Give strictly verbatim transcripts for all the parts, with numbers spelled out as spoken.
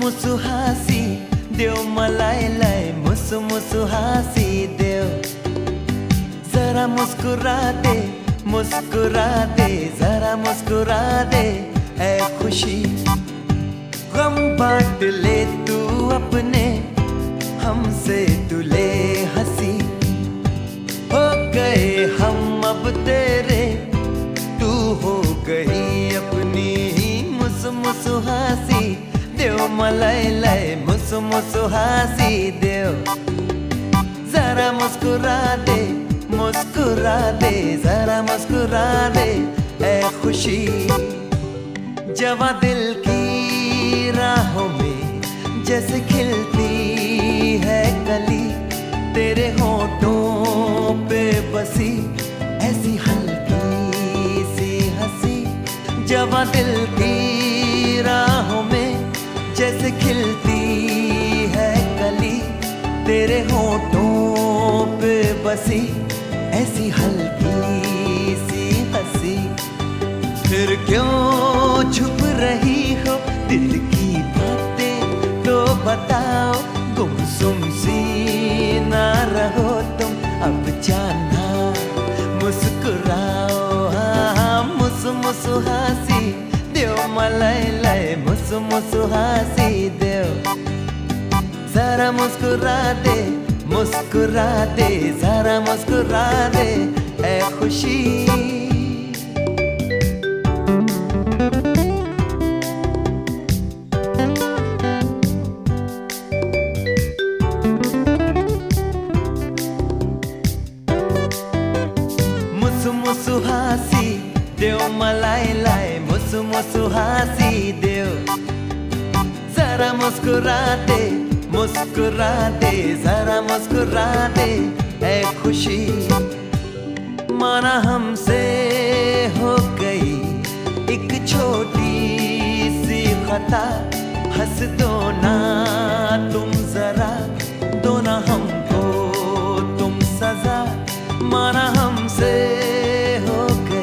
मुसु हासी देव मलाई लाई मुसु मुसु हासी देव। जरा मुस्कुरा दे मुस्कुरा दे जरा मुस्कुरा दे ऐ खुशी। गम बांट ले तू अपने हमसे तू ले हंसी। हो गए हम अब तेरे तू हो गई अपनी ही मुसु मुसु हासी देव मलाई लाई मुसु मुसु हासी देव। जरा मुस्कुरा दे मुस्कुरा दे जरा मुस्कुरा दे ऐ खुशी। जवां दिल की राहों में जैसे खिलती है कली तेरे होठों पे बसी ऐसी हल्की सी हंसी। जवां दिल की राहों में जैसे खिलती है कली तेरे होठों पे बसी ऐसी हल्की सी हंसी। फिर क्यों छुप रही हो दिल की बातें तो बताओ। गुमसुम सी ना रहो तुम अब जाना मुस्कुराओ। हाँ मुसु मुसु हासी देव मलाई लाई मुसु मुसु हासी देव। जरा मुस्कुरा दे मुस्कुरा दे जरा मुस्कुरा दे ऐ खुशी। मुसु मुसु हासी देव मलाई लाई मुसु मुसु हासी देव। जरा मुस्कुरा दे मुस्कुरा दे जरा मुस्कुरा दे ऐ खुशी। माना हमसे हो गई एक छोटी सी खता। हंस दो ना तुम जरा दो ना हमको तुम सजा। माना हमसे हो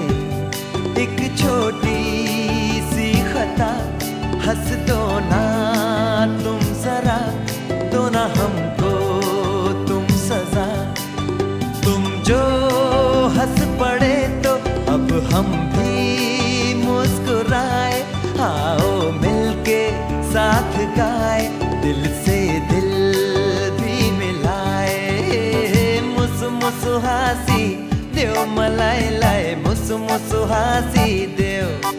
गई एक छोटी सी खता। हंस दो ना तुम जरा दो ना हमको तुम सजा। तुम जो हंस पड़े तो अब हम भी मुस्कुराए। आओ मिलके साथ गाए दिल से दिल भी मिलाए। मुसु मुसु हासी देव मलाई लाई मुसु मुसु हासी देव।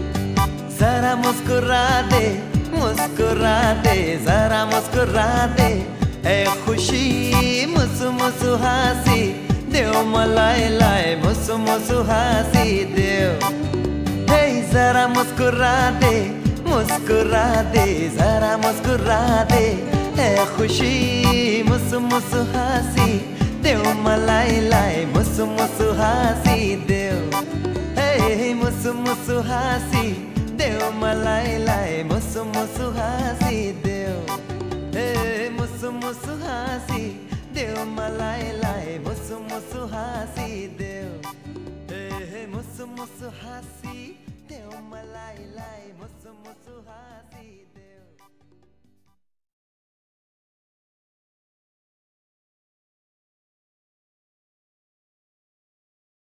जरा मुस्कुरा दे मुस्कुरा दे जरा मुस्कुरा दे ऐ खुशी। मुसु मुसु हासी देव मलाई लाई मुसु मुसु हासी देव। हे जरा मुस्कुरा दे मुस्कुरा दे जरा मुस्कुरा दे ऐ खुशी। मुसु मुसु हासी देव मलाई लाई मुसु मुसु हासी देव। हे मुसु मुसु हासी देव मलाई लाई मुसु मुसु हासी देव। हे मुसु मुसु हासी देव मलाई लाई मुसु मुसु हासी देव। हे मुसु मुसु हासी देव मलाई लाई मुसु मुसु हासी देव।